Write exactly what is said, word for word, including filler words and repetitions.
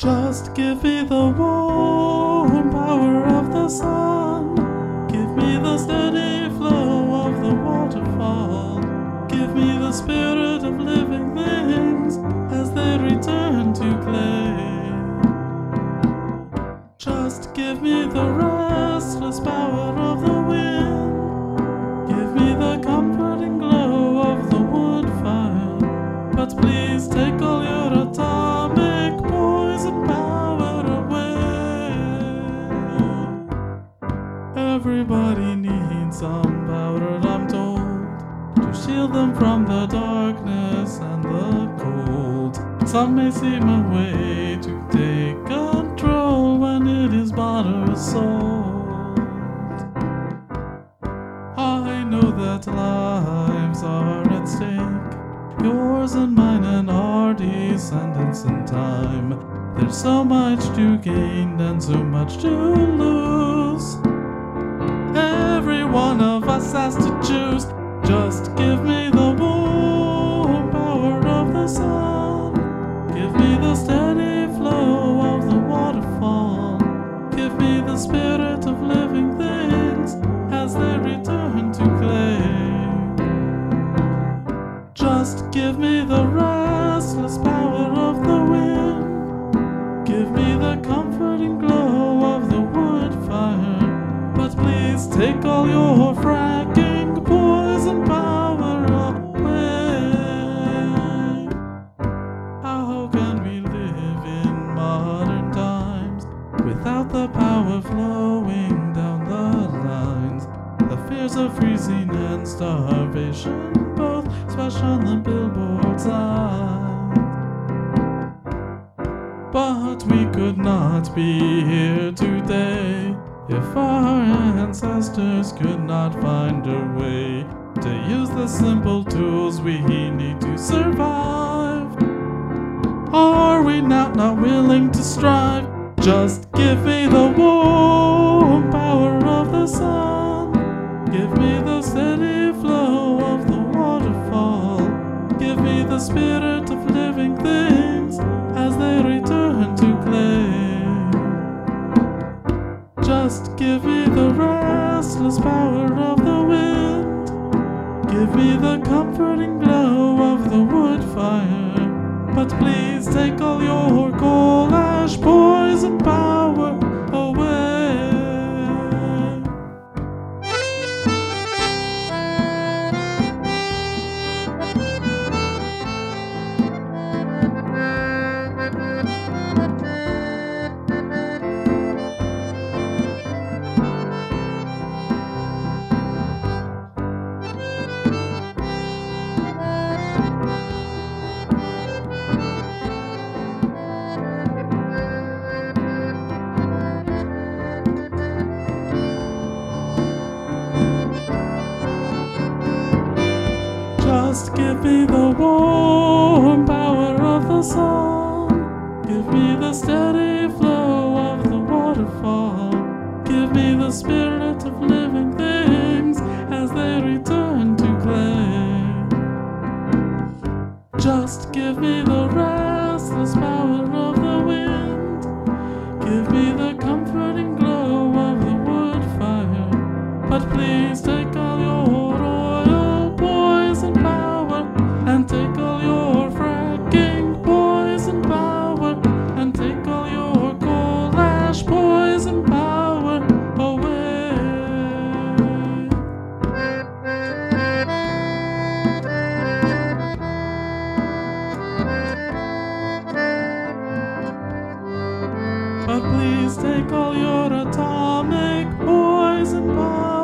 Just give me the warm power of the sun. Give me the steady flow of the waterfall. Give me the spirit of living things as they return to clay. Just give me the restless power of the wind. Give me the comforting glow of the wood fire. But please take all your atomic poison power away. Everybody needs some powder, I'm told, to shield them from the darkness and the cold. Some may seem a way to take control when it is bought or sold. I know that lives are at stake, yours and mine and our descendants in time. There's so much to gain and so much to lose. Every one of us has to choose. Just give me the warm power of the sun. Give me the steady flow of the waterfall. Give me the spirit of living things as they return to clay. Just give me the restless power of the wind. Give me the comforting glow of the wood fire. But please take all your fracking poison power away. How can we live in modern times without the power flowing down the lines? The fears of freezing and starvation both splash on the billboard signs. But we could not be here today if our ancestors could not find a way to use the simple tools we need to survive. Are we now not willing to strive? Just give me the warm power of the sun. Give me the steady flow of the waterfall. Give me the spirit of living things as they return to clay. Just give me the restless power of the wind. Give me the comforting glow of the wood fire. But please take all your coal ash poison power away. Just give me the warm power of the sun. Give me the steady flow of the waterfall. Give me the spirit of living things as they return to clay. Just give me the restless power of the wind. Give me the comforting glow of the wood fire. But please take all your oil poison power and take all your fracking poison power and take all your coal ash poison power away. But please take all your atomic poison power